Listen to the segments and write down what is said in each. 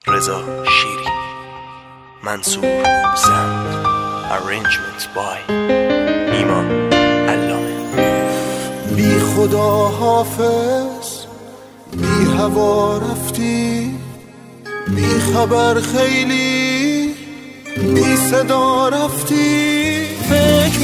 رضا شیری، منصور زند، arrangement by نیما علامه. بی خدا حافظ، بی هوا رفتی، بی خبر خیلی، بی صدا رفتی. فکر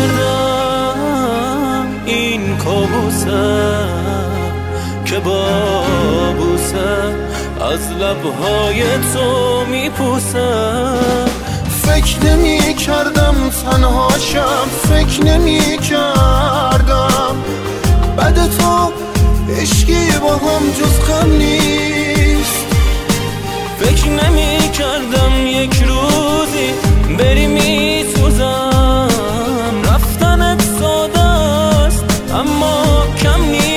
میکردم این کابوسه که بابوسه از لبهای تو میپوسه. فکر نمی کردم تنهاشم، فکر نمی کردم بعد تو عشقی با هم جز غم نیست. فکر نمی کردم یک روزی بری میسوزم. رفتنت ساده است اما کم نیست.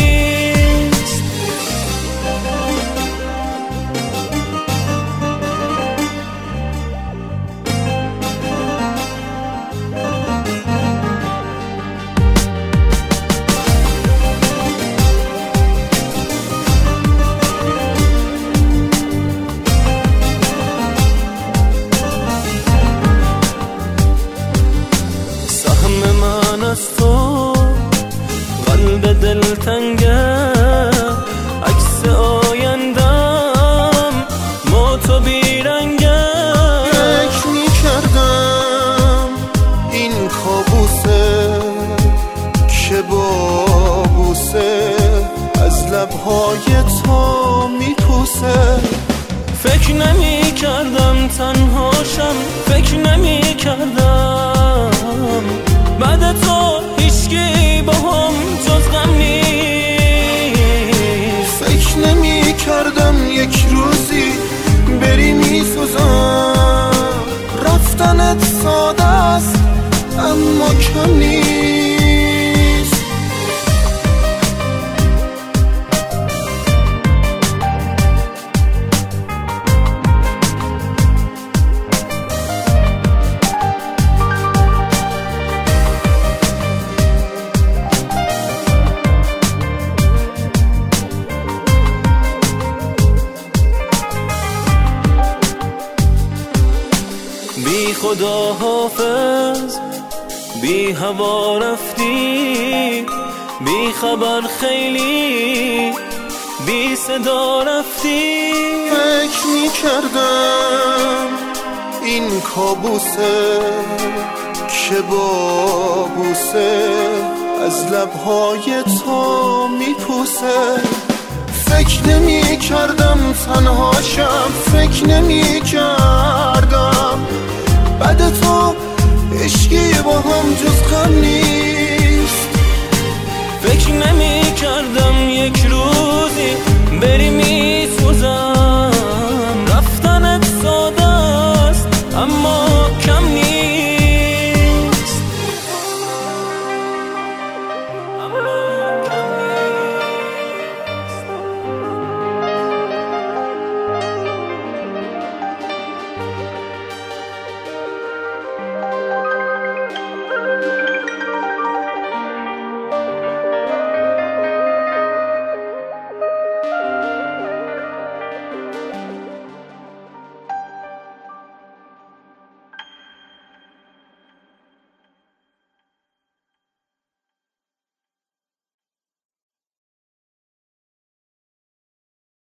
از تو قلب دلتنگه، عکس آیندم ما تو بیرنگه. فکر میکردم این کابوسه که بابوسه از لبهای تو میپوسه. فکر نمی کردم تنهاشم، فکر نمی کردم بعد تو هیچکی با هم جز غم نیست. فکر نمی کردم یک روزی بری میسوزم. رفتنت ساده است اما کم نیست. بی خدا حافظ، بی هوا رفتی، بی خبر خیلی، بی صدا رفتی. فکر می کردم این کابوسه که بابوسه از لبهای تو میپوسه. فکر نمی کردم تنها